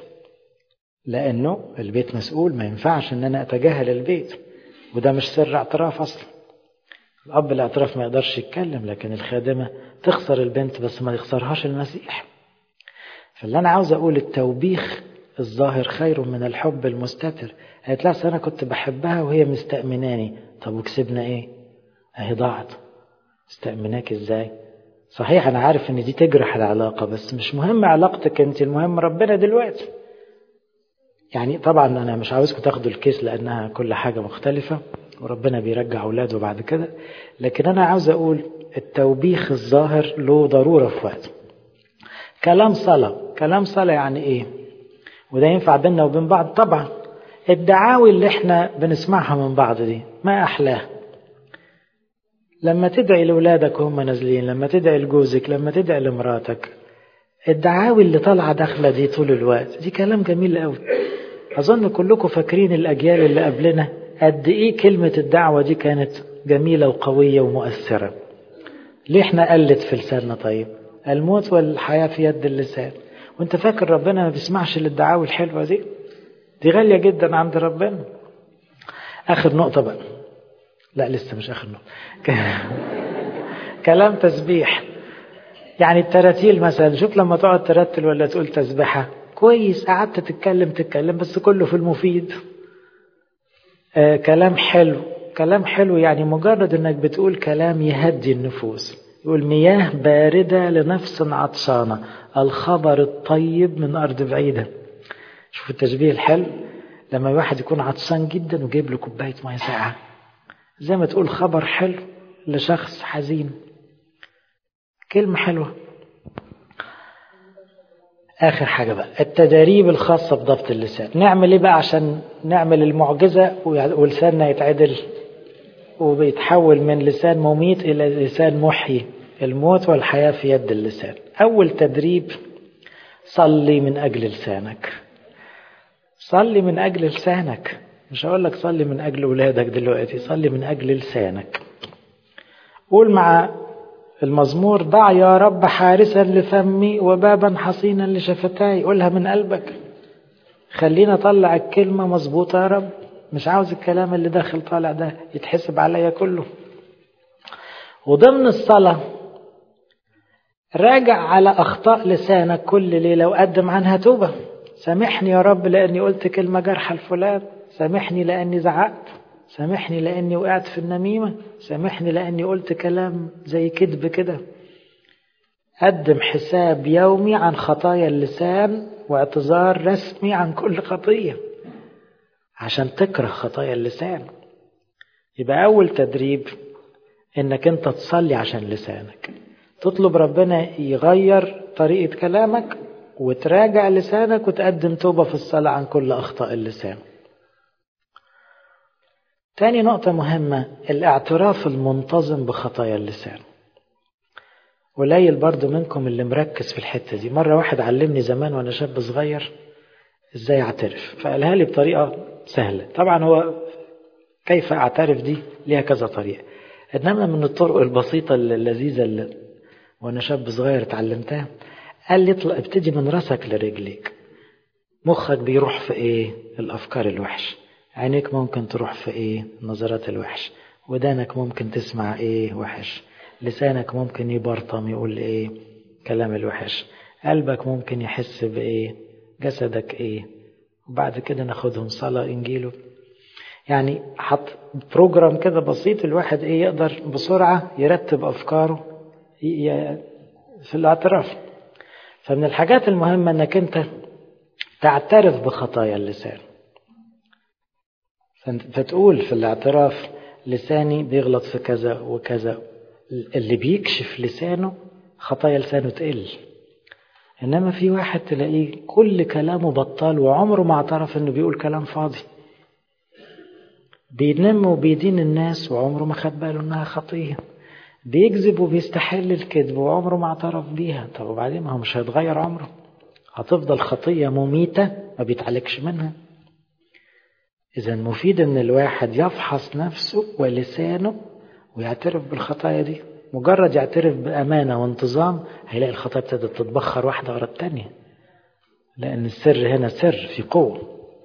لانه البيت مسؤول، ما ينفعش ان انا اتجاهل البيت، وده مش سر اعتراف اصلا. الاب الاعتراف ما يقدرش يتكلم، لكن الخادمة تخسر البنت بس ما يخسرهاش المسيح. فاللي انا عاوز اقول التوبيخ الظاهر خير من الحب المستتر. قالت لها انا كنت بحبها وهي مستأمناني. طب وكسبنا ايه؟ اهي ضاعت. استأمناك ازاي؟ صحيح أنا عارف إن دي تجرح العلاقة، بس مش مهم علاقتك أنت، المهم ربنا دلوقتي. يعني طبعا أنا مش عاوزكم تاخدوا الكيس لأنها كل حاجة مختلفة، وربنا بيرجع أولاده بعد كده. لكن أنا عاوز أقول التوبيخ الظاهر له ضرورة في وقت. كلام صلاة، كلام صلاة يعني إيه؟ وده ينفع بيننا وبين بعض طبعا. الدعاوي اللي احنا بنسمعها من بعض دي ما أحلاها. لما تدعي لأولادك وهم نازلين، لما تدعي لجوزك، لما تدعي لمراتك، الدعاوي اللي طالعة داخلة دي طول الوقت دي كلام جميل قوي. أظن كلكم فاكرين الأجيال اللي قبلنا قد إيه كلمة الدعوة دي كانت جميلة وقوية ومؤثرة. ليه احنا قلت في لساننا؟ طيب الموت والحياة في يد اللسان. وانت فاكر ربنا ما بيسمعش للدعاوي الحلوة دي؟ دي غالية جدا عند ربنا. آخر نقطة بقى، لا لسه مش آخر نقطة. كلام تسبيح. يعني التراتيل مثلا، شوف لما تقعد ترتل ولا تقول تسبيحة كويس، قعدت تتكلم تتكلم بس كله في المفيد. آه كلام حلو، كلام حلو يعني مجرد انك بتقول كلام يهدي النفوس. يقول مياه باردة لنفس عطشانة، الخبر الطيب من أرض بعيدة. شوف التشبيه الحلو، لما واحد يكون عطشان جدا وجيب له كوباية مياه ساقعة، زي ما تقول خبر حلو لشخص حزين. كلمة حلوة. آخر حاجة بقى التدريب الخاصة بضبط اللسان. نعمل إيه بقى عشان نعمل المعجزة ولساننا يتعدل وبيتحول من لسان مميت إلى لسان محيي؟ الموت والحياة في يد اللسان. أول تدريب، صلي من أجل لسانك. صلي من أجل لسانك. مش هقول لك صلي من أجل أولادك دلوقتي، صلي من أجل لسانك. قول مع المزمور ضع يا رب حارسا لفمي وبابا حصينا لشفتاي. قولها من قلبك. خلينا طلع الكلمة مظبوطة يا رب، مش عاوز الكلام اللي داخل طالع ده يتحسب عليا كله. وضمن الصلاة راجع على أخطاء لسانك كل ليلة وقدم عنها توبة. سامحني يا رب لأني قلت كلمة جرح الفلان، سامحني لأني زعقت، سامحني لأني وقعت في النميمة، سامحني لأني قلت كلام زي كذب كده. قدم حساب يومي عن خطايا اللسان واعتذار رسمي عن كل خطية عشان تكره خطايا اللسان. يبقى أول تدريب إنك أنت تصلي عشان لسانك، تطلب ربنا يغير طريقة كلامك وتراجع لسانك وتقدم توبة في الصلاة عن كل أخطاء اللسان. تاني نقطة مهمة، الاعتراف المنتظم بخطايا اللسان. قليل برضو منكم اللي مركز في الحتة دي. مرة واحد علمني زمان وانا شاب صغير ازاي اعترف، فقالها لي بطريقة سهلة. طبعا هو كيف اعترف دي ليها كذا طريقة، انما من الطرق البسيطة اللذيذة اللي وانا شاب صغير اتعلمتها، قال لي اطلع ابتدي من راسك لرجليك. مخك بيروح في ايه؟ الافكار الوحش. عينيك ممكن تروح في ايه؟ النظرات الوحش. ودانك ممكن تسمع ايه وحش. لسانك ممكن يبرطم يقول ايه؟ كلام الوحش. قلبك ممكن يحس بايه؟ جسدك ايه؟ وبعد كده ناخدهم صلاة انجيله. يعني حط بروجرام كده بسيط الواحد ايه يقدر بسرعة يرتب افكاره في الاعتراف. فمن الحاجات المهمة انك انت تعترف بخطايا اللسان، فتقول في الاعتراف لساني بيغلط في كذا وكذا. اللي بيكشف لسانه خطايا لسانه تقل. انما في واحد تلاقيه كل كلامه بطال وعمره ما اعترف انه بيقول كلام فاضي، بينم وبيدين الناس وعمره ما خد باله انها خطية، بيكذب وبيستحل الكذب وعمره ما اعترف بيها. طب وبعدين ما هو مش هيتغير عمره، هتفضل خطية مميتة ما بيتعالجش منها. إذا مفيد ان الواحد يفحص نفسه ولسانه ويعترف بالخطايا دي. مجرد يعترف بأمانة وانتظام هيلاقي الخطايا ابتدت تتبخر واحدة ورا التانية، لأن السر هنا سر في قوة.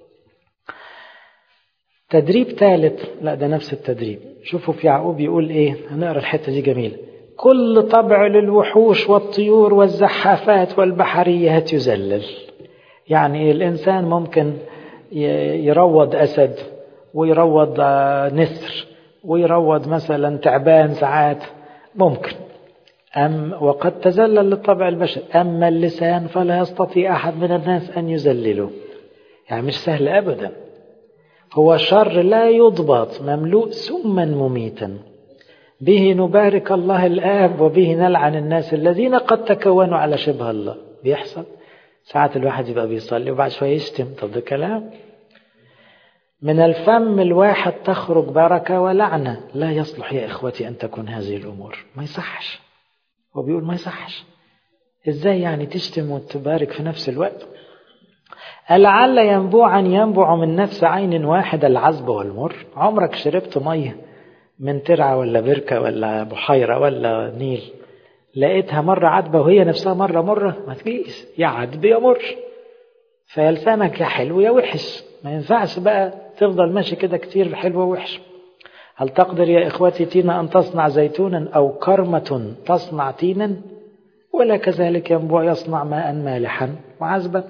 تدريب ثالث، لا ده نفس التدريب. شوفوا في يعقوب يقول ايه، هنقرأ الحتة دي جميلة. كل طبع للوحوش والطيور والزحافات والبحريات يذلل. يعني الإنسان ممكن يروض أسد ويروض نسر ويروض مثلا تعبان ساعات ممكن، أم وقد تذلل للطبع البشري. أما اللسان فلا يستطيع أحد من الناس أن يذلله. يعني مش سهل أبدا، هو شر لا يضبط مملوء سما مميتا، به نبارك الله الآب وبه نلعن الناس الذين قد تكونوا على شبه الله. بيحصل ساعات الواحد يبقى بيصلي وبعد شوية يشتم. طب ده كلام. من الفم الواحد تخرج بركة ولعنة، لا يصلح يا إخوتي أن تكون هذه الأمور. ما يصحش، هو بيقول ما يصحش. إزاي يعني تشتم وتبارك في نفس الوقت؟ ألعل ينبوعا ينبع من نفس عين واحدة العذب والمر. عمرك شربت مية من ترعة ولا بركة ولا بحيرة ولا نيل لقيتها مرة عذبة وهي نفسها مرة مرة؟ ما تجيش، يا عذب يا مر. فيلسانك يا حلو يا وحش، ما ينفعش بقى تفضل ماشي كده كتير حلو ووحش. هل تقدر يا إخوتي تينا أن تصنع زيتونا أو كرمة تصنع تينا؟ ولا كذلك ينبوع يصنع ماء مالحا وعذبا.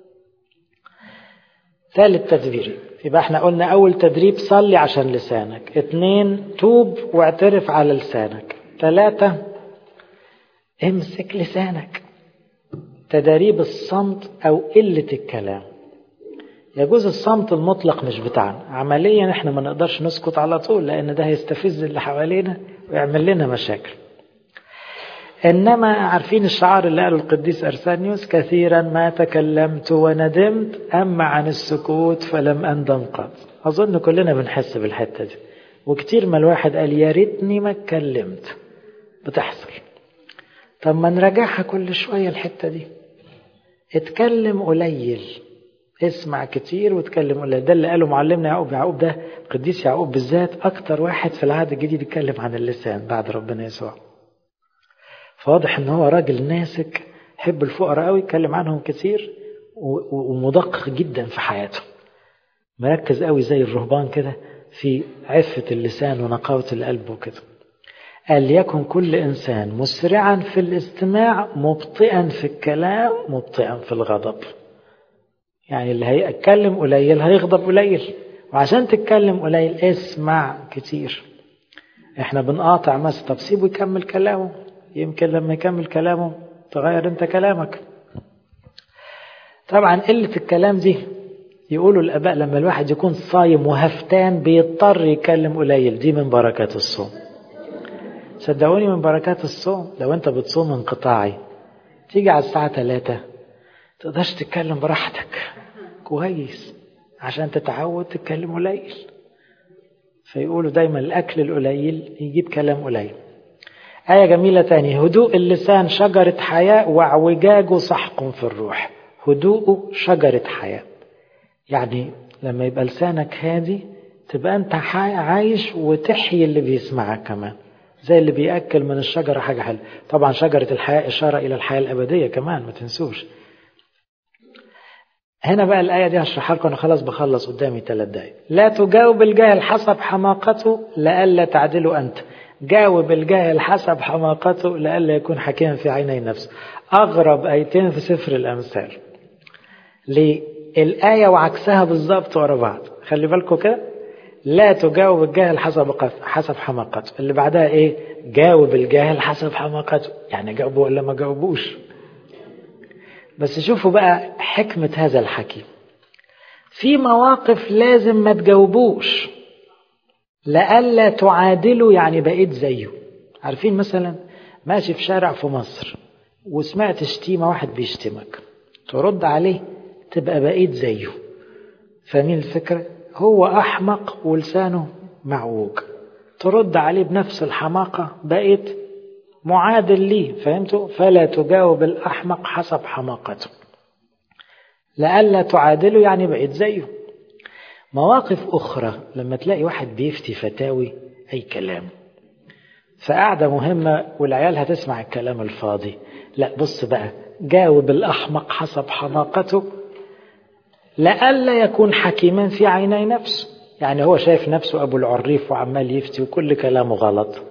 ثالث تدبير، يبقى احنا قلنا أول تدريب صلي عشان لسانك، اثنين توب واعترف على لسانك، ثلاثة امسك لسانك. تدريب الصمت أو قلة الكلام. يجوز الصمت المطلق مش بتاعنا، عمليا احنا ما نقدرش نسكت على طول لأن ده هيستفز اللي حوالينا ويعمل لنا مشاكل. إنما عارفين الشعار اللي قاله القديس أرسانيوس، كثيرا ما تكلمت وندمت أما عن السكوت فلم أندم قط. أظن كلنا بنحس بالحتة دي، وكتير ما الواحد قال يا ريتني ما اتكلمت. بتحصل. طب ما نراجعها كل شوية الحتة دي. اتكلم قليل، اسمع كتير واتكلم قليل. ده اللي قاله معلمنا يعقوب. يعقوب ده القديس يعقوب بالذات أكتر واحد في العهد الجديد يتكلم عن اللسان بعد ربنا يسوع. فواضح ان هو راجل ناسك، حب الفقراء قوي، يتكلم عنهم كتير ومدقق جدا في حياته، مركز قوي زي الرهبان كده في عفة اللسان ونقاوة القلب وكده. قال يكن كل إنسان مسرعا في الاستماع مبطئا في الكلام مبطئا في الغضب. يعني اللي هيتكلم قليل هيغضب قليل، وعشان تتكلم قليل اسمع كتير. احنا بنقاطع مثلا، طب سيبه يكمل كلامه، يمكن لما يكمل كلامه تغير انت كلامك. طبعا قلة الكلام دي يقولوا الآباء لما الواحد يكون صايم وهفتان بيضطر يتكلم قليل، دي من بركات الصوم. صدقوني من بركات الصوم. لو انت بتصوم انقطاعي تيجي على الساعة ثلاثة تقدرش تتكلم براحتك كويس عشان تتعود تتكلم قليل. فيقولوا دايما الأكل القليل يجيب كلام قليل. آية جميلة تاني، هدوء اللسان شجرة حياة واعوجاجه سحق في الروح. هدوءه شجرة حياة، يعني لما يبقى لسانك هادي تبقى أنت عايش وتحيي اللي بيسمعك كمان، زي اللي بيأكل من الشجرة حاجة حلوة. طبعا شجرة الحياة إشارة إلى الحياة الأبدية كمان، ما تنسوش. هنا بقى الآية دي هشرحها لكم، أنا خلاص بخلص قدامي ثلاث دقايق. لا تجاوب الجاهل حسب حماقته لئلا تعدله أنت. جاوب الجاهل حسب حماقته لئلا يكون حكيما في عيني نفسه. أغرب آيتين في سفر الأمثال. ليه؟ الآية وعكسها بالظبط ورا بعض، خلي بالكم كده. لا تجاوب الجاهل حسب حسب حماقته، اللي بعدها إيه؟ جاوب الجاهل حسب حماقته، يعني جاوبوا ولا ما جاوبوش. بس شوفوا بقى حكمة هذا الحكيم. في مواقف لازم ما تجاوبوش لألا تعادلوا، يعني بقيت زيه. عارفين مثلا ماشي في شارع في مصر وسمعت شتيمة، واحد بيشتمك، ترد عليه تبقى بقيت زيه. فاهمين الفكرة؟ هو أحمق ولسانه معوج، ترد عليه بنفس الحماقة بقيت معادل ليه. فهمتوا؟ فلا تجاوب الأحمق حسب حماقته لألا تعادله، يعني بقيت زيه. مواقف أخرى لما تلاقي واحد بيفتي فتاوي أي كلام، فقاعدة مهمة والعيال هتسمع الكلام الفاضي، لا بص بقى، جاوب الأحمق حسب حماقته لألا يكون حكيما في عيني نفسه. يعني هو شايف نفسه أبو العريف وعمال يفتي وكل كلامه غلط،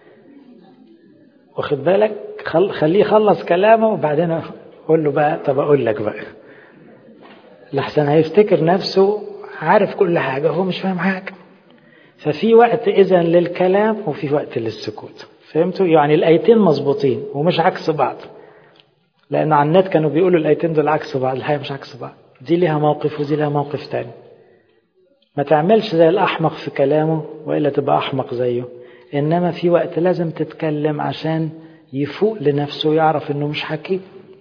واخد بالك؟ خليه يخلص كلامه وبعدين قول له بقى طب أقول لك بقى، لحسن هيفتكر نفسه عارف كل حاجة هو مش فاهم حاجة. ففي وقت إذن للكلام وفي وقت للسكوت. فهمتوا؟ يعني الآيتين مظبوطين ومش عكس بعض، لأن على النت كانوا بيقولوا الآيتين دول عكس بعض، الحقيقة مش عكس بعض، دي لها موقف ودي لها موقف تاني. ما تعملش زي الأحمق في كلامه وإلا تبقى أحمق زيه، إنما في وقت لازم تتكلم عشان يفوق لنفسه ويعرف إنه مش حكيم.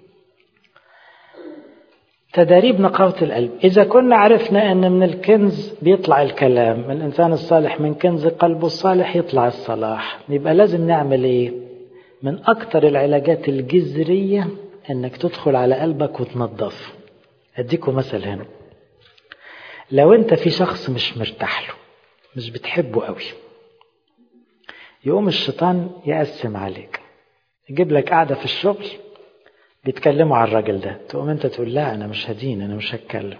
تدريب نقاوة القلب. إذا كنا عرفنا أن من الكنز بيطلع الكلام، من الإنسان الصالح من كنز قلبه الصالح يطلع الصلاح، يبقى لازم نعمل إيه؟ من أكتر العلاجات الجذرية أنك تدخل على قلبك وتنظف. أديكم مثل هنا، لو أنت في شخص مش مرتاح له، مش بتحبه قوي، يقوم الشيطان يقسم عليك، يجيب لك قاعدة في الشغل بيتكلموا على الراجل ده، تقوم انت تقول لا انا مش هدين، انا مش هتكلم.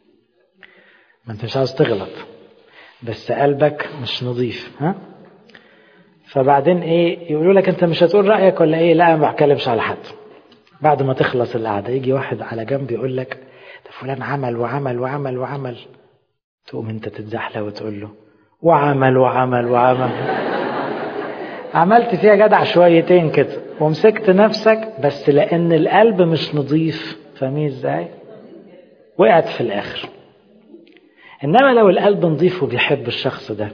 ما انت مش عاوز تغلط بس قلبك مش نظيف، ها؟ فبعدين ايه يقولوا لك انت مش هتقول رأيك ولا ايه؟ لا ما بتكلمش على حد. بعد ما تخلص القعدة يجي واحد على جنب يقول لك ده فلان عمل وعمل وعمل وعمل، تقوم انت تتزحلق وتقول له وعمل وعمل وعمل عملت فيها جدع شويتين كده ومسكت نفسك، بس لأن القلب مش نظيف، فاهمين ازاي؟ وقعت في الآخر. إنما لو القلب نظيف وبيحب الشخص ده،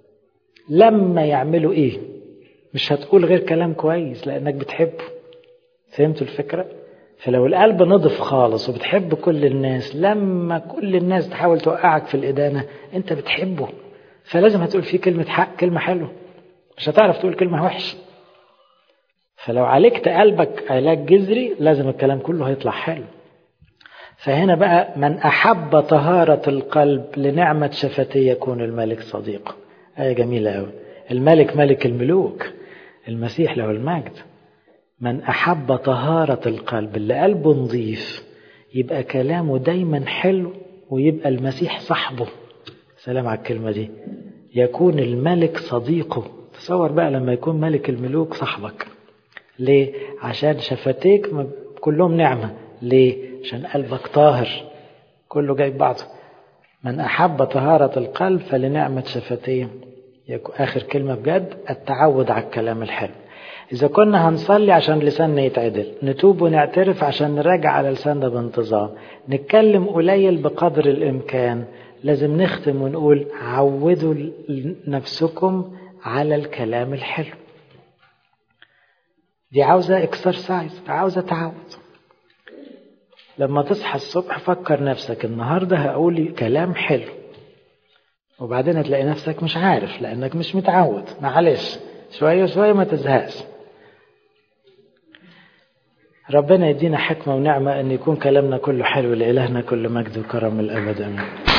لما يعملوا إيه مش هتقول غير كلام كويس لأنك بتحبه. فهمتوا الفكرة؟ فلو القلب نظف خالص وبتحب كل الناس، لما كل الناس تحاول توقعك في الإدانة أنت بتحبه، فلازم هتقول فيه كلمة حق، كلمة حلوة، مش هتعرف تقول كلمة وحشة. فلو عالجت قلبك علاج جذري لازم الكلام كله هيطلع حلو. فهنا بقى من أحب طهارة القلب لنعمة شفتيه يكون الملك صديقه. آية جميلة أوي. الملك ملك الملوك، المسيح له المجد. من أحب طهارة القلب، اللي قلبه نظيف يبقى كلامه دايما حلو ويبقى المسيح صاحبه. سلام على الكلمة دي، يكون الملك صديقه. تصور بقى لما يكون ملك الملوك صاحبك. ليه؟ عشان شفتيك كلهم نعمة. ليه؟ عشان قلبك طاهر، كله جاي بعضه. من أحب طهارة القلب فلنعمة شفتيه يكون. آخر كلمة بجد، التعود على الكلام الحلو. إذا كنا هنصلي عشان لساننا يتعدل، نتوب ونعترف عشان نراجع على لساننا بانتظام، نتكلم قليل بقدر الإمكان، لازم نختم ونقول عودوا نفسكم على الكلام الحلو. دي عاوزة اكسرسايز، عاوزة تعود. لما تصحى الصبح فكر نفسك النهاردة هقول كلام حلو، وبعدين هتلاقي نفسك مش عارف لأنك مش متعود. معلش شوية شوية ما تزهقش. ربنا يدينا حكمة ونعمة أن يكون كلامنا كله حلو، لإلهنا كل مجد وكرم الأبد. أمين.